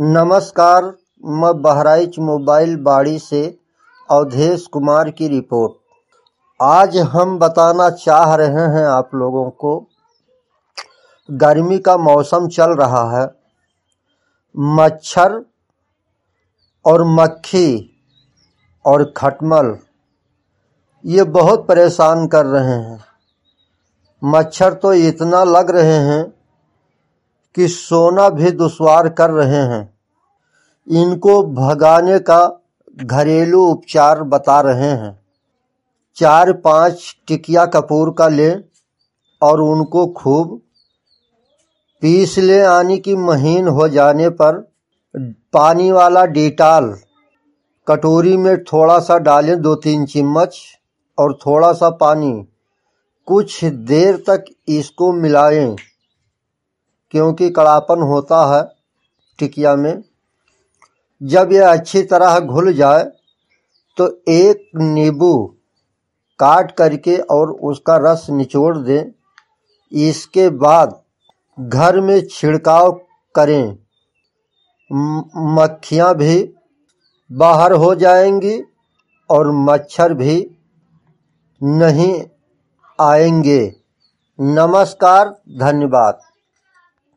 नमस्कार, मैं बहराइच मोबाइल बाड़ी से अवधेश कुमार की रिपोर्ट। आज हम बताना चाह रहे हैं आप लोगों को, गर्मी का मौसम चल रहा है। मच्छर और मक्खी और खटमल ये बहुत परेशान कर रहे हैं। मच्छर तो इतना लग रहे हैं कि सोना भी दुश्वार कर रहे हैं। इनको भगाने का घरेलू उपचार बता रहे हैं। 4-5 टिकिया कपूर का लें और उनको खूब पीस लें। यानी कि महीन हो जाने पर पानी वाला डेटॉल कटोरी में थोड़ा सा डालें, 2-3 चम्मच, और थोड़ा सा पानी। कुछ देर तक इसको मिलाएं, क्योंकि कड़ापन होता है टिकिया में। जब यह अच्छी तरह घुल जाए तो एक नींबू काट करके और उसका रस निचोड़ दें। इसके बाद घर में छिड़काव करें। मक्खियाँ भी बाहर हो जाएंगी और मच्छर भी नहीं आएंगे। नमस्कार, धन्यवाद।